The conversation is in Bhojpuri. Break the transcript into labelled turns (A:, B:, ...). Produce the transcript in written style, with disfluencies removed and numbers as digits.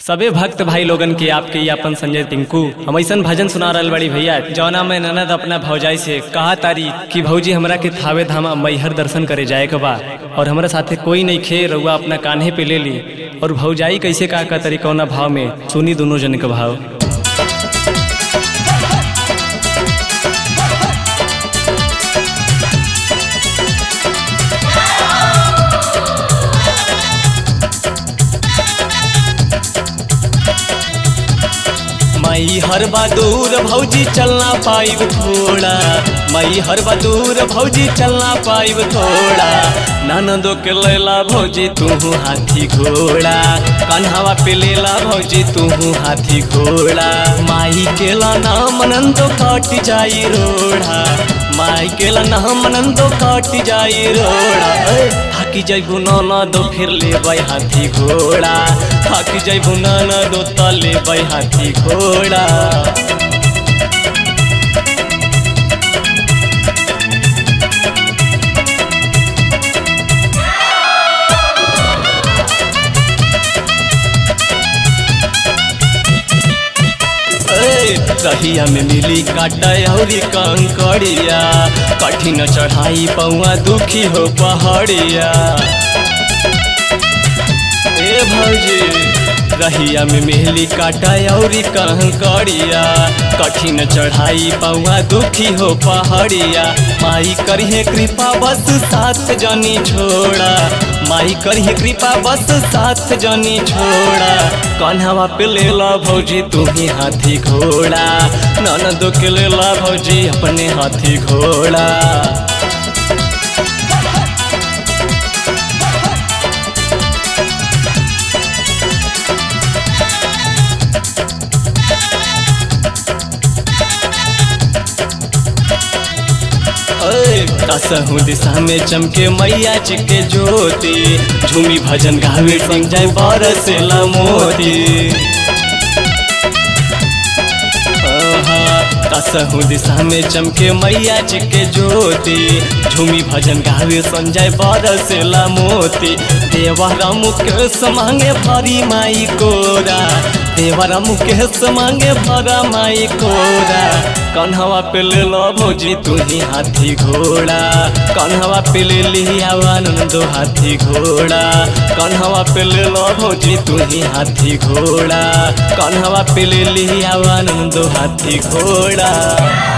A: सबे भक्त भाई लोगन के आपके ये अपन संजय टिंकू हम ऐसा भजन सुना रहल बड़ी भैया जौना में ननद अपना भौजाई से कहा तारी कि भौजी हमरा के थावे धाम मैहर दर्शन करे जाए के बा और हमरा साथे कोई नहीं खे रउआ अपना कान्हे पे ले ली। और भौजाई कैसे का तरी कौना भाव में सुनी दोनों जन के भाव। मई हर बहादुर भौजी चलना पाइब थोड़ा, मई हर बहादुर भौजी चलना पाइब थोड़ा। ननदो के लेला भौजी तू हाथी घोड़ा, कन्हवा पे लेला भौजी तू हाथी घोड़ा। माई के नाम नंदो कट जाई रोड़ा, माई के नाम नंदो कट जाई रोड़ा। थाकी जैबू ननदो फिर लेबै हाथी घोड़ा, थाकी जैबू ननदो त लेबै हाथी घोड़ा। रहिया में मिली काटा औरी कंकड़िया, कठिन चढ़ाई पौआ दुखी हो पहाड़िया। ए भौजी रहिया में मिली काटा औरी कंकड़िया, कठिन चढ़ाई पौआ दुखी हो पहाड़िया। माई करिहे कृपा बस साथ जनी छोड़ा, माई करिहे कृपा बस साथ जनी छोड़ा। कन्हवा पे लेला भौजी तू ही हाथी घोड़ा, ननदो के लेला भौजी अपने हाथी घोड़ा। कसहु दिशा में चमके मैया जी के ज्योति, झूमी भजन गावे संजय बरसेला मोती। कसहु दिशा में चमके मैया जी के ज्योति, झूमी भजन गावे संजय बरसेला मोती। देवरा मुकेश मांगे भरी माई कोरा, देवरा मुकेश मांगे भरा माई कोरा। कन्हवा पे ले लो भौजी तू ही हाथी घोड़ा, कन्हवा पे ले लिया आनंदो हाथी घोड़ा। कन्हवा पे ले लो भौजी तू ही हाथी घोड़ा, कन्हवा पे ले लिया आनंदो हाथी घोड़ा।